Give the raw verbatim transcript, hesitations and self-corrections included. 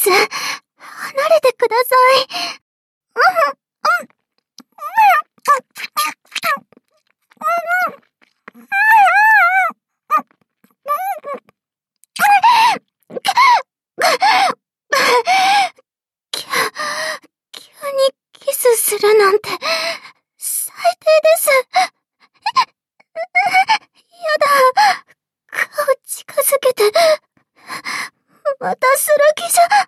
。離れてください。急にキスするなんて、最低です。やだ。顔近づけて、またする気じゃ。